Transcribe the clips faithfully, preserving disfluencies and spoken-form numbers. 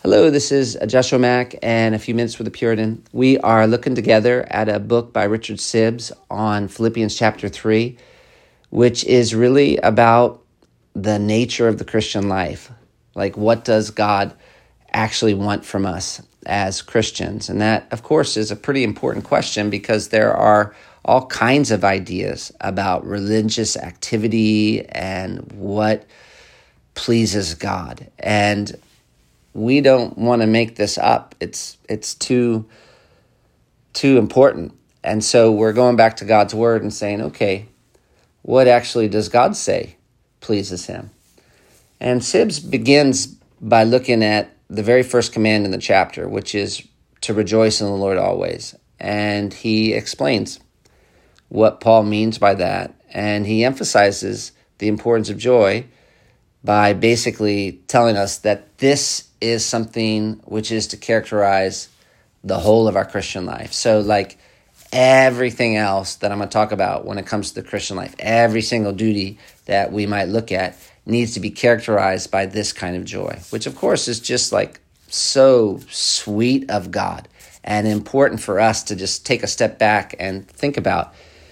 Hello, this is Joshua Mack and A Few Minutes with a Puritan. We are looking together at a book by Richard Sibbes on Philippians chapter three, which is really about the nature of the Christian life. Like, what does God actually want from us as Christians? And that, of course, is a pretty important question because there are all kinds of ideas about religious activity and what pleases God. And we don't want to make this up. It's it's too too important. And so we're going back to God's word and saying, okay, what actually does God say pleases him? And Sibbes begins by looking at the very first command in the chapter, which is to rejoice in the Lord always. And he explains what Paul means by that. And he emphasizes the importance of joy by basically telling us that this is something which is to characterize the whole of our Christian life. So like everything else that I'm going to talk about when it comes to the Christian life, every single duty that we might look at needs to be characterized by this kind of joy, which of course is just like so sweet of God and important for us to just take a step back and think about.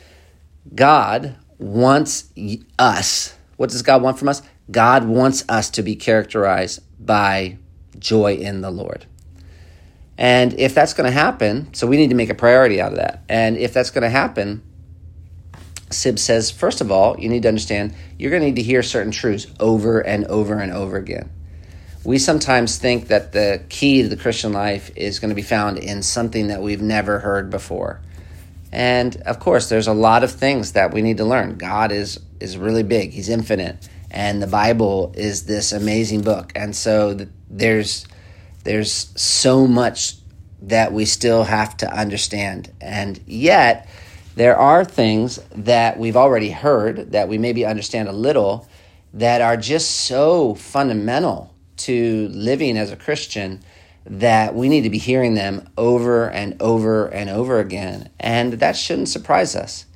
God wants us. What does God want from us? God wants us to be characterized by joy in the Lord. And if that's going to happen, so we need to make a priority out of that. And if that's going to happen, Sibbes says, first of all, you need to understand you're going to need to hear certain truths over and over and over again. We sometimes think that the key to the Christian life is going to be found in something that we've never heard before. And of course, there's a lot of things that we need to learn. God is is really big. He's infinite. And the Bible is this amazing book. And so th- there's there's so much that we still have to understand. And yet, there are things that we've already heard that we maybe understand a little that are just so fundamental to living as a Christian that we need to be hearing them over and over and over again. And that shouldn't surprise us.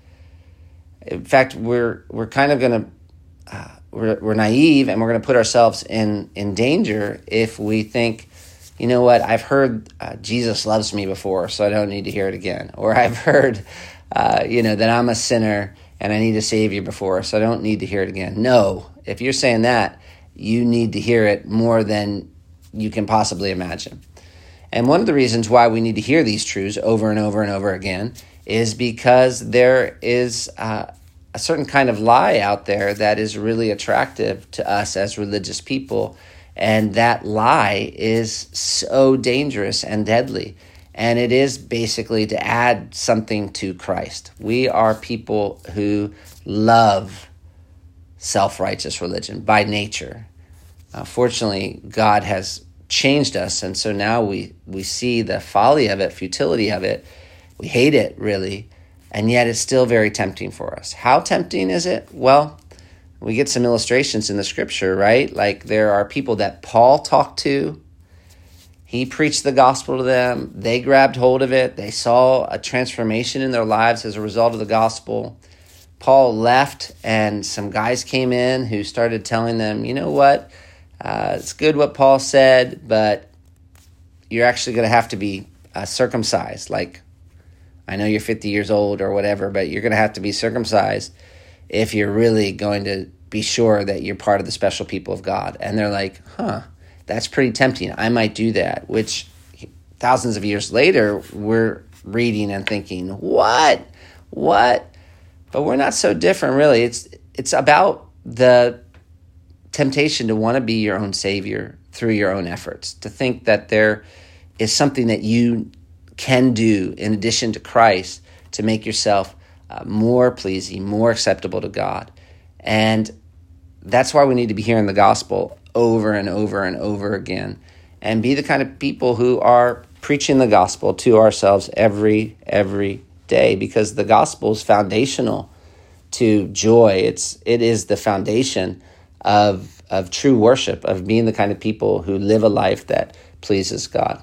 In fact, we're we're kind of going to uh, we're we're naive, and we're going to put ourselves in in danger if we think, you know what, I've heard uh, Jesus loves me before, so I don't need to hear it again. Or I've heard, uh, you know, that I'm a sinner and I need a Savior before, so I don't need to hear it again. No, if you're saying that, you need to hear it more than you can possibly imagine. And one of the reasons why we need to hear these truths over and over and over again is because there is uh, a certain kind of lie out there that is really attractive to us as religious people. And that lie is so dangerous and deadly. And it is basically to add something to Christ. We are people who love self-righteous religion by nature. Uh, fortunately, God has changed us, and so now we, we see the folly of it, futility of it. We hate it, really, and yet it's still very tempting for us. How tempting is it? Well, we get some illustrations in the scripture, right? Like there are people that Paul talked to. He preached the gospel to them. They grabbed hold of it. They saw a transformation in their lives as a result of the gospel. Paul left, and some guys came in who started telling them, you know what? Uh, it's good what Paul said, but you're actually going to have to be uh, circumcised. Like, I know you're fifty years old or whatever, but you're going to have to be circumcised if you're really going to be sure that you're part of the special people of God. And they're like, huh, that's pretty tempting. I might do that, which thousands of years later, we're reading and thinking, what? What? But we're not so different, really. It's it's about the temptation to want to be your own savior through your own efforts, to think that there is something that you can do in addition to Christ to make yourself uh, more pleasing, more acceptable to God. And that's why we need to be hearing the gospel over and over and over again and be the kind of people who are preaching the gospel to ourselves every, every day, because the gospel is foundational to joy. It's, it is the foundation of, of true worship, of being the kind of people who live a life that pleases God.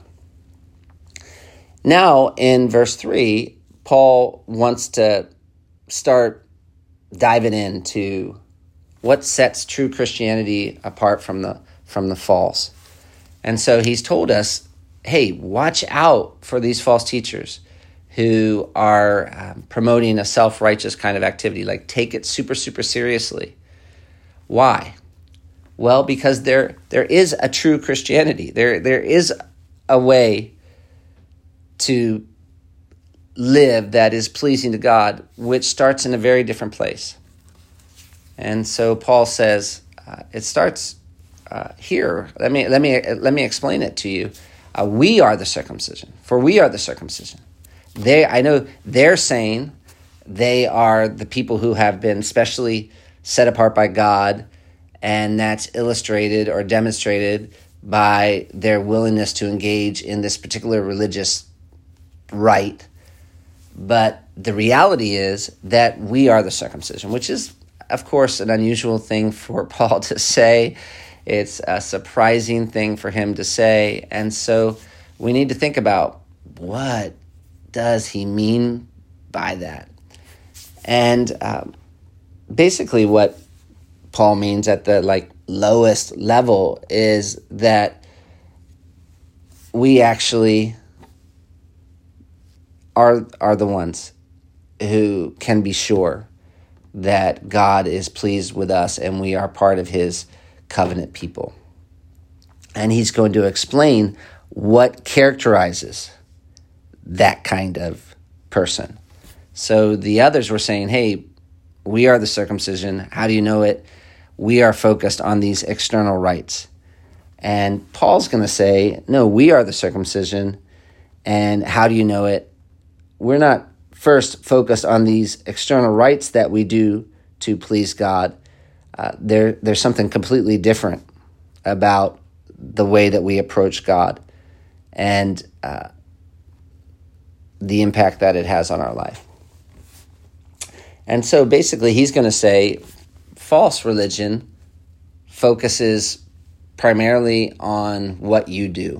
Now, in verse three, Paul wants to start diving into what sets true Christianity apart from the from the false. And so he's told us, hey, watch out for these false teachers who are um, promoting a self-righteous kind of activity. Like, take it super, super seriously. Why? Well, because there there is a true Christianity. There there is a way to live that is pleasing to God, which starts in a very different place. And so Paul says uh, it starts uh, here. Let me let me let me explain it to you. Uh, we are the circumcision, for we are the circumcision. They, I know they're saying they are the people who have been specially set apart by God, and that's illustrated or demonstrated by their willingness to engage in this particular religious rite. But the reality is that we are the circumcision, which is, of course, an unusual thing for Paul to say. It's a surprising thing for him to say. And so we need to think about, what does he mean by that? And um, basically what Paul means at the like lowest level is that we actually are are the ones who can be sure that God is pleased with us and we are part of his covenant people. And he's going to explain what characterizes that kind of person. So the others were saying, hey, we are the circumcision. How do you know it? We are focused on these external rites. And Paul's going to say, no, we are the circumcision. And how do you know it? We're not first focused on these external rites that we do to please God. Uh, there, there's something completely different about the way that we approach God and uh, the impact that it has on our life. And so basically he's going to say false religion focuses primarily on what you do,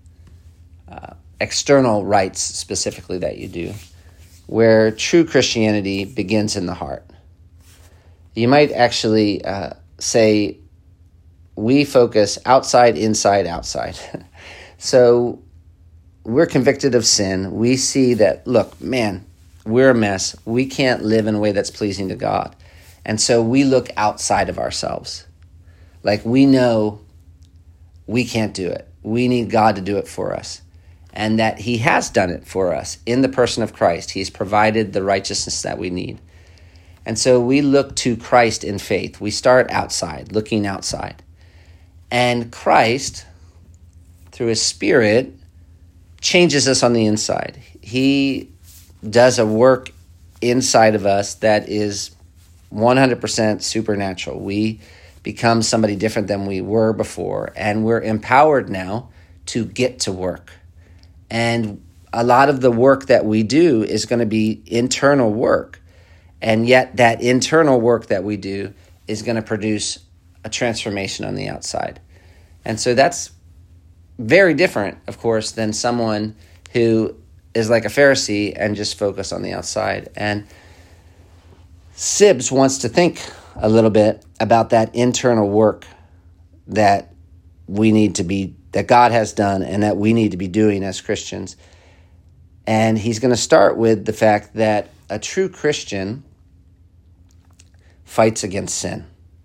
uh, external rites specifically that you do, where true Christianity begins in the heart. You might actually uh, say we focus outside, inside, outside. So we're convicted of sin. We see that, look, man, we're a mess. We can't live in a way that's pleasing to God. And so we look outside of ourselves. Like, we know we can't do it. We need God to do it for us. And that he has done it for us in the person of Christ. He's provided the righteousness that we need. And so we look to Christ in faith. We start outside, looking outside. And Christ, through his Spirit, changes us on the inside. He does a work inside of us that is one hundred percent supernatural. We become somebody different than we were before, and we're empowered now to get to work. And a lot of the work that we do is going to be internal work. And yet that internal work that we do is going to produce a transformation on the outside. And so that's very different, of course, than someone who is like a Pharisee and just focus on the outside. And Sibbes wants to think a little bit about that internal work that we need to be, that God has done and that we need to be doing as Christians. And he's going to start with the fact that a true Christian fights against sin.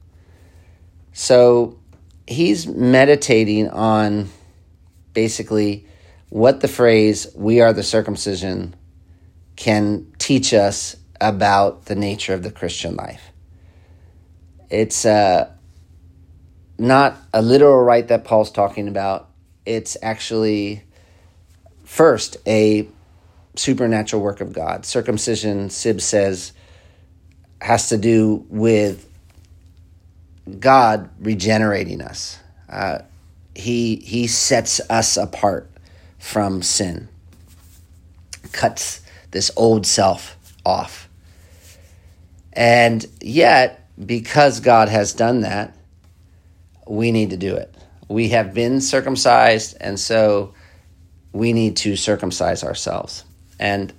So he's meditating on basically what the phrase, we are the circumcision, can teach us about the nature of the Christian life. It's uh, not a literal rite that Paul's talking about. It's actually, first, a supernatural work of God. Circumcision, Sibbes says, has to do with God regenerating us. Uh, he he sets us apart from sin, cuts this old self off. And yet, because God has done that, we need to do it. We have been circumcised, and so we need to circumcise ourselves, and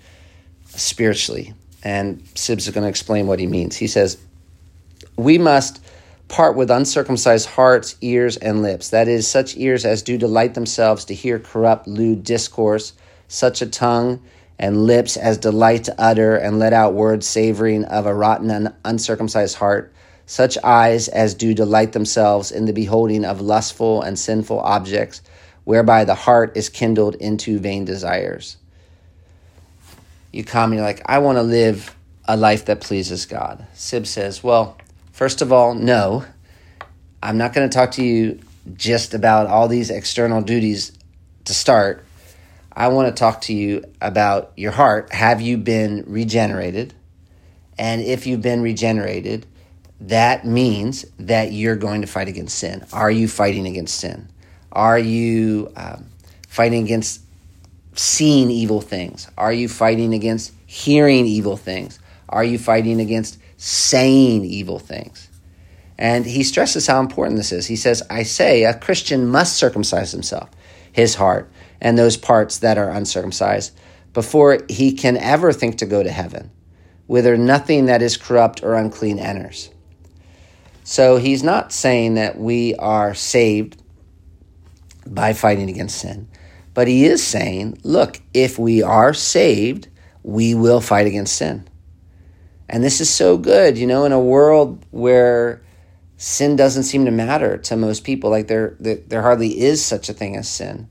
spiritually. And Sibbes is going to explain what he means. He says, we must part with uncircumcised hearts, ears, and lips. That is, such ears as do delight themselves to hear corrupt, lewd discourse, such a tongue and lips as delight to utter and let out words savoring of a rotten and uncircumcised heart, such eyes as do delight themselves in the beholding of lustful and sinful objects, whereby the heart is kindled into vain desires. You come, you're like, I want to live a life that pleases God. Sib says, well, first of all, no. I'm not going to talk to you just about all these external duties to start. I want to talk to you about your heart. Have you been regenerated? And if you've been regenerated, that means that you're going to fight against sin. Are you fighting against sin? Are you um, fighting against seeing evil things? Are you fighting against hearing evil things? Are you fighting against saying evil things? And he stresses how important this is. He says, I say a Christian must circumcise himself, his heart, and those parts that are uncircumcised, before he can ever think to go to heaven, whither nothing that is corrupt or unclean enters. So he's not saying that we are saved by fighting against sin, but he is saying, look, if we are saved, we will fight against sin. And this is so good, you know, in a world where sin doesn't seem to matter to most people, like there, there, there hardly is such a thing as sin.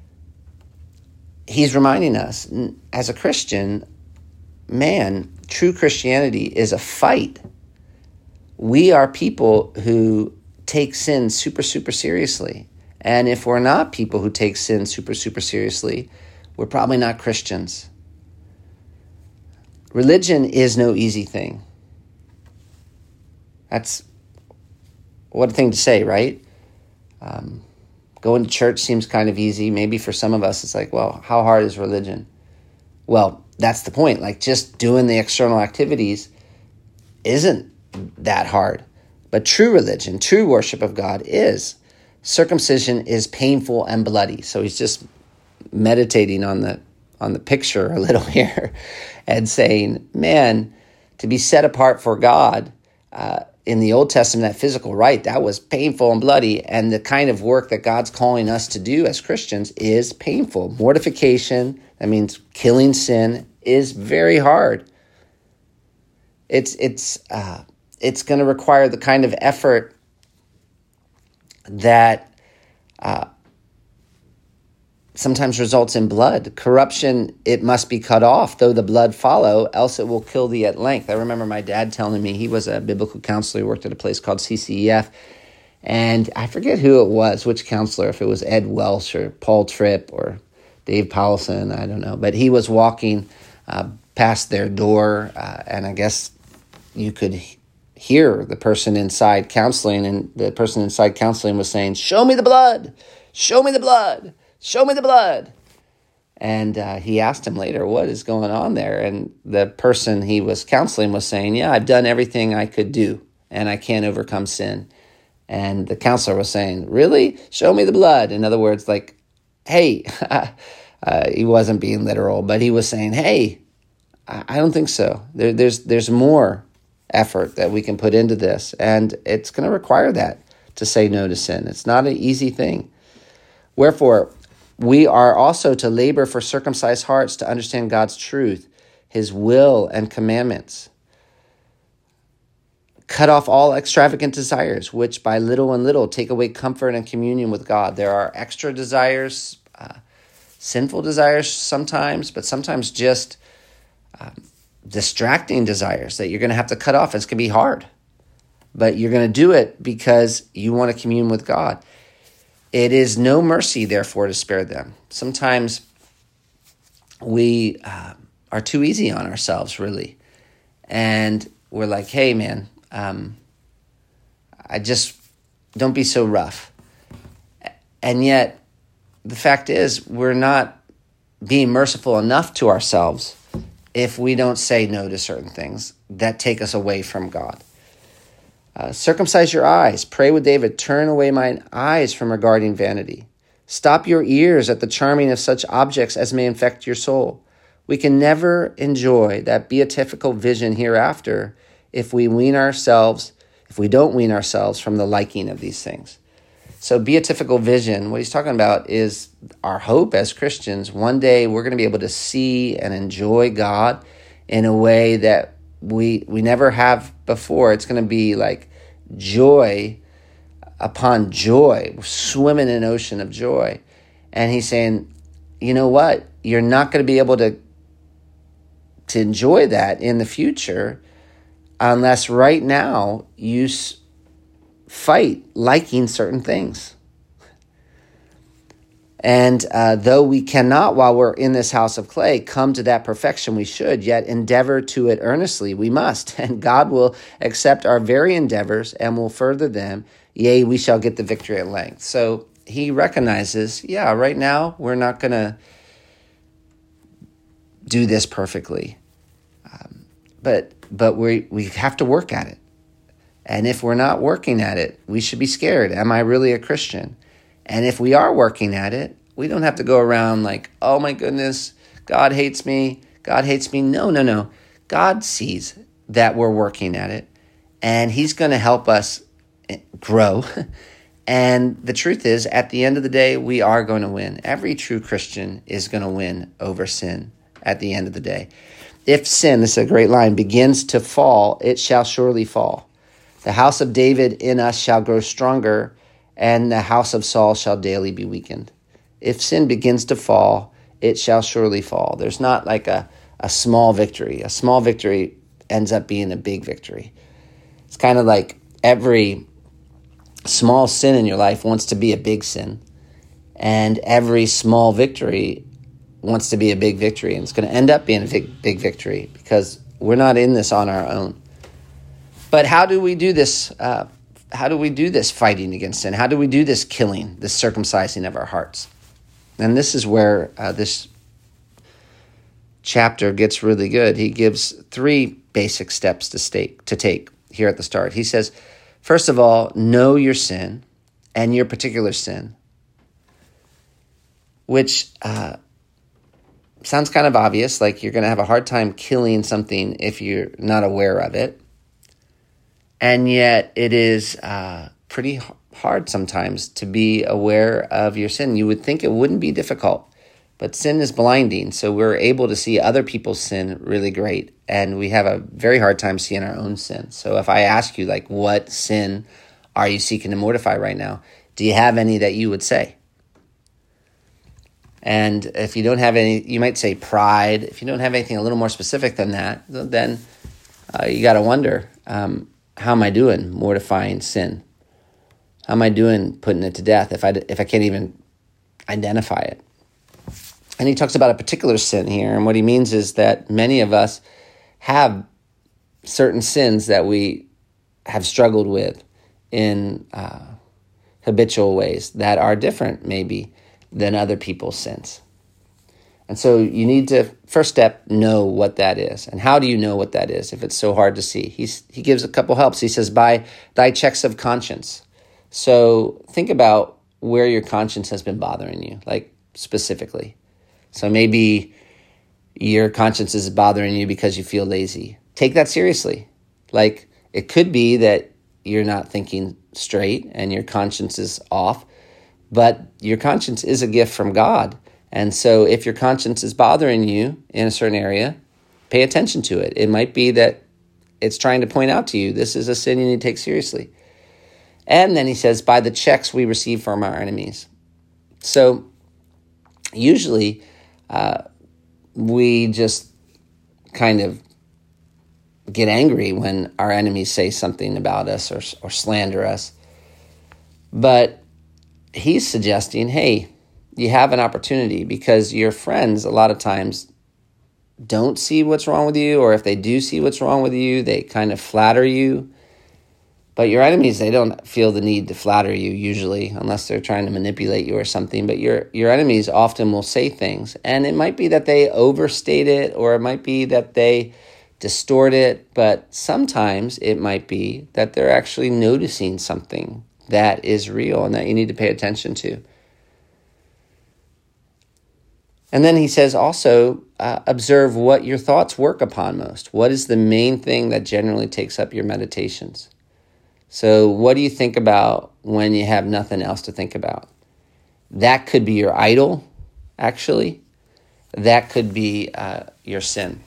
He's reminding us, as a Christian, man, true Christianity is a fight. We are people who take sin super, super seriously. And if we're not people who take sin super, super seriously, we're probably not Christians. Religion is no easy thing. That's what a thing to say, right? Um, going to church seems kind of easy. Maybe for some of us, it's like, well, how hard is religion? Well, that's the point. Like, just doing the external activities isn't that hard. But true religion, true worship of God is. Circumcision is painful and bloody. So he's just meditating on the on the picture a little here and saying, man, to be set apart for God uh, in the Old Testament, that physical rite, that was painful and bloody. And the kind of work that God's calling us to do as Christians is painful. Mortification, that means killing sin, is very hard. It's it's uh, it's going to require the kind of effort that uh, sometimes results in blood. Corruption, it must be cut off, though the blood follow, else it will kill thee at length. I remember my dad telling me, he was a biblical counselor, he worked at a place called C C E F, and I forget who it was, which counselor, if it was Ed Welsh or Paul Tripp or Dave Powelson, I don't know, but he was walking uh, past their door, uh, and I guess you could hear the person inside counseling, and the person inside counseling was saying, show me the blood, show me the blood, show me the blood. And uh, he asked him later, what is going on there? And the person he was counseling was saying, yeah, I've done everything I could do, and I can't overcome sin. And the counselor was saying, really? Show me the blood. In other words, like, hey, uh, he wasn't being literal, but he was saying, hey, I don't think so. There, there's there's more effort that we can put into this, and it's going to require that to say no to sin. It's not an easy thing. Wherefore, we are also to labor for circumcised hearts to understand God's truth, his will and commandments. Cut off all extravagant desires, which by little and little take away comfort and communion with God. There are extra desires, uh, sinful desires sometimes, but sometimes just um, distracting desires that you're going to have to cut off. It's going to be hard, but you're going to do it because you want to commune with God. It is no mercy, therefore, to spare them. Sometimes we uh, are too easy on ourselves, really. And we're like, hey, man, um, I just, don't be so rough. And yet, the fact is, we're not being merciful enough to ourselves if we don't say no to certain things that take us away from God. Uh, circumcise your eyes. Pray with David, turn away mine eyes from regarding vanity. Stop your ears at the charming of such objects as may infect your soul. We can never enjoy that beatifical vision hereafter if we wean ourselves, if we don't wean ourselves from the liking of these things. So beatifical vision, what he's talking about is our hope as Christians. One day we're going to be able to see and enjoy God in a way that we we never have before. It's going to be like joy upon joy. We're swimming in an ocean of joy. And he's saying, you know what? You're not going to be able to, to enjoy that in the future unless right now you s- fight liking certain things. And uh, though we cannot, while we're in this house of clay, come to that perfection we should, yet endeavor to it earnestly, we must. And God will accept our very endeavors and will further them. Yea, we shall get the victory at length. So he recognizes, yeah, right now we're not going to do this perfectly. Um, but but we we have to work at it. And if we're not working at it, we should be scared. Am I really a Christian? And if we are working at it, we don't have to go around like, oh my goodness, God hates me. God hates me. No, no, no. God sees that we're working at it, and he's going to help us grow. And the truth is, at the end of the day, we are going to win. Every true Christian is going to win over sin at the end of the day. If sin, this is a great line, begins to fall, it shall surely fall. The house of David in us shall grow stronger, and the house of Saul shall daily be weakened. If sin begins to fall, it shall surely fall. There's not like a, a small victory. A small victory ends up being a big victory. It's kind of like every small sin in your life wants to be a big sin, and every small victory wants to be a big victory, and it's going to end up being a big, big victory because we're not in this on our own. But how do we do this? Uh, how do we do this fighting against sin? How do we do this killing, this circumcising of our hearts? And this is where uh, this chapter gets really good. He gives three basic steps to stake, to take here at the start. He says, first of all, know your sin and your particular sin, which uh, sounds kind of obvious, like you're going to have a hard time killing something if you're not aware of it. And yet it is uh, pretty hard sometimes to be aware of your sin. You would think it wouldn't be difficult, but sin is blinding. So we're able to see other people's sin really great, and we have a very hard time seeing our own sin. So if I ask you, like, what sin are you seeking to mortify right now? Do you have any that you would say? And if you don't have any, you might say pride. If you don't have anything a little more specific than that, then uh, you got to wonder, um, how am I doing mortifying sin? How am I doing putting it to death if I, if I can't even identify it? And he talks about a particular sin here, and what he means is that many of us have certain sins that we have struggled with in uh, habitual ways that are different maybe than other people's sins. And so you need to, first step, know what that is. And how do you know what that is if it's so hard to see? He's, he gives a couple helps. He says, by thy checks of conscience. So think about where your conscience has been bothering you, like specifically. So maybe your conscience is bothering you because you feel lazy. Take that seriously. Like, it could be that you're not thinking straight and your conscience is off, but your conscience is a gift from God. And so if your conscience is bothering you in a certain area, pay attention to it. It might be that it's trying to point out to you, this is a sin you need to take seriously. And then he says, by the checks we receive from our enemies. So usually uh, we just kind of get angry when our enemies say something about us or, or slander us. But he's suggesting, hey, you have an opportunity, because your friends a lot of times don't see what's wrong with you, or if they do see what's wrong with you, they kind of flatter you. But your enemies, they don't feel the need to flatter you usually, unless they're trying to manipulate you or something. But your your enemies often will say things, and it might be that they overstate it, or it might be that they distort it, but sometimes it might be that they're actually noticing something that is real and that you need to pay attention to. And then he says also, uh, observe what your thoughts work upon most. What is the main thing that generally takes up your meditations? So what do you think about when you have nothing else to think about? That could be your idol, actually. That could be uh, your sin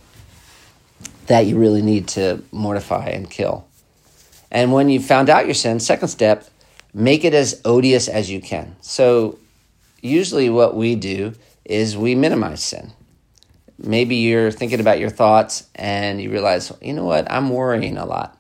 that you really need to mortify and kill. And when you found out your sin, second step, make it as odious as you can. So usually what we do is we minimize sin. Maybe you're thinking about your thoughts and you realize, you know what, I'm worrying a lot.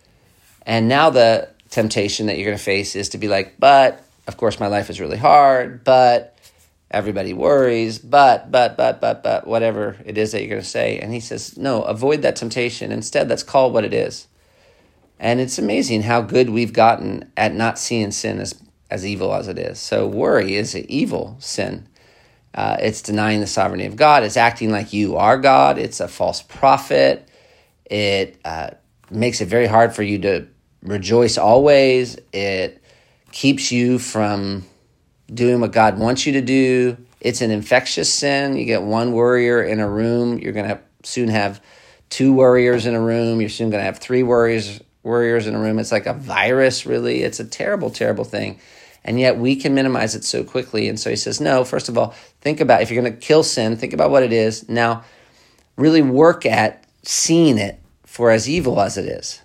And now the temptation that you're going to face is to be like, but, of course, my life is really hard, but everybody worries, but, but, but, but, but, whatever it is that you're going to say. And he says, no, avoid that temptation. Instead, let's call it what it is. And it's amazing how good we've gotten at not seeing sin as, as evil as it is. So worry is an evil sin. Uh, it's denying the sovereignty of God. It's acting like you are God. It's a false prophet. It uh, makes it very hard for you to rejoice always. It keeps you from doing what God wants you to do. It's an infectious sin. You get one worrier in a room. You're going to soon have two worriers in a room. You're soon going to have three worriers, worriers in a room. It's like a virus, really. It's a terrible, terrible thing. And yet we can minimize it so quickly. And so he says, no, first of all, think about, if you're going to kill sin, think about what it is. Now, really work at seeing it for as evil as it is.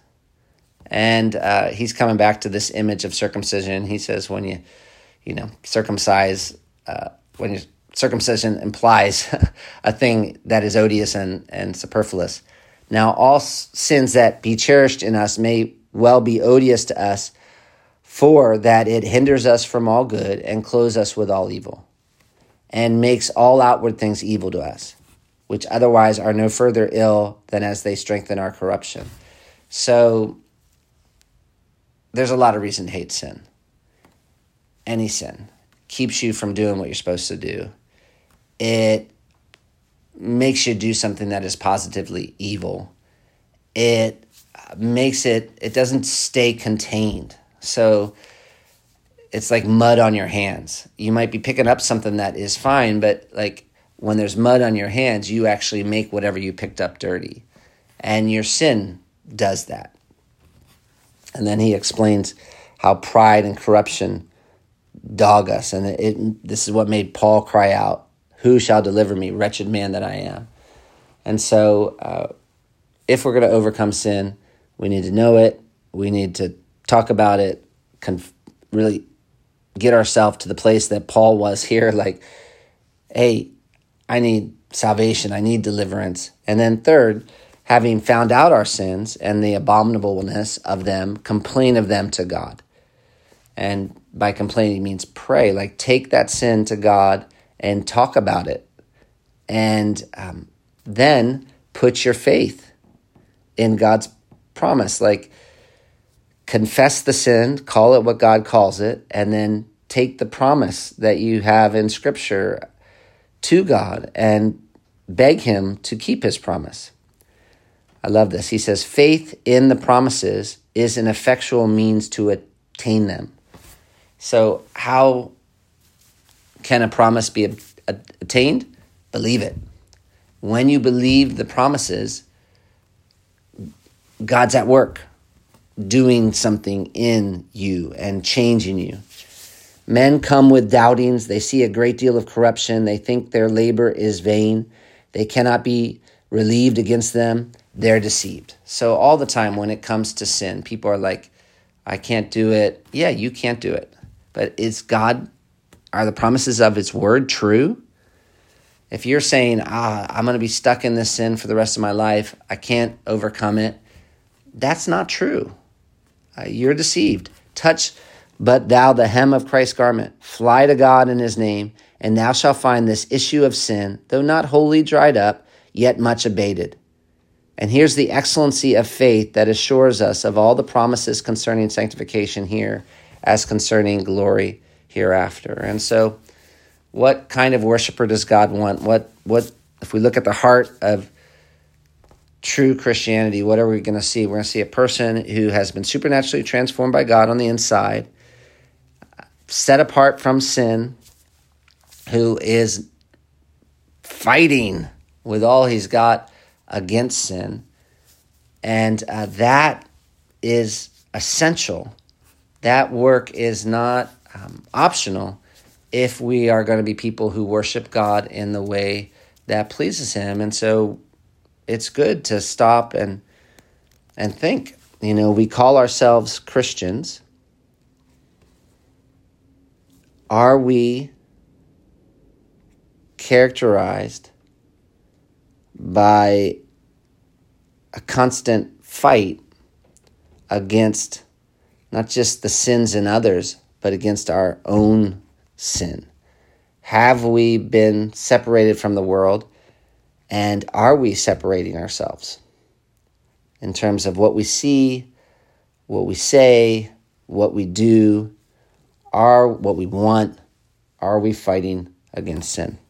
And uh, he's coming back to this image of circumcision. He says when you, you know, circumcise, uh, when you, circumcision implies a thing that is odious and, and superfluous. Now, all sins that be cherished in us may well be odious to us, for that it hinders us from all good and clothes us with all evil, and makes all outward things evil to us, which otherwise are no further ill than as they strengthen our corruption. So there's a lot of reason to hate sin. Any sin keeps you from doing what you're supposed to do. It makes you do something that is positively evil. It makes it, it doesn't stay contained. So it's like mud on your hands. You might be picking up something that is fine, but like when there's mud on your hands, you actually make whatever you picked up dirty. And your sin does that. And then he explains how pride and corruption dog us. And it, it, this is what made Paul cry out, "Who shall deliver me, wretched man that I am?" And so uh, if we're going to overcome sin, we need to know it. We need to talk about it, conf- really get ourselves to the place that Paul was here, like, hey, I need salvation, I need deliverance. And then third, having found out our sins and the abominableness of them, complain of them to God. And by complaining means pray, like take that sin to God and talk about it. And um, then put your faith in God's promise, like confess the sin, call it what God calls it, and then take the promise that you have in Scripture to God and beg him to keep his promise. I love this. He says, faith in the promises is an effectual means to attain them. So how can a promise be attained? Believe it. When you believe the promises, God's at work, doing something in you and changing you. Men come with doubtings. They see a great deal of corruption. They think their labor is vain. They cannot be relieved against them. They're deceived. So all the time when it comes to sin, people are like, I can't do it. Yeah, you can't do it. But is God, are the promises of his word true? If you're saying, ah, I'm going to be stuck in this sin for the rest of my life, I can't overcome it, that's not true. Uh, you're deceived. Touch but thou the hem of Christ's garment, fly to God in his name, and thou shalt find this issue of sin, though not wholly dried up, yet much abated. And here's the excellency of faith that assures us of all the promises concerning sanctification here as concerning glory hereafter. And so what kind of worshiper does God want? What, what, if we look at the heart of true Christianity, what are we going to see? We're going to see a person who has been supernaturally transformed by God on the inside, set apart from sin, who is fighting with all he's got against sin. And uh, that is essential. That work is not um, optional if we are going to be people who worship God in the way that pleases Him. And so it's good to stop and and think. You know, we call ourselves Christians. Are we characterized by a constant fight against not just the sins in others, but against our own sin? Have we been separated from the world, and are we separating ourselves in terms of what we see, what we say, what we do, are what we want? Are we fighting against sin?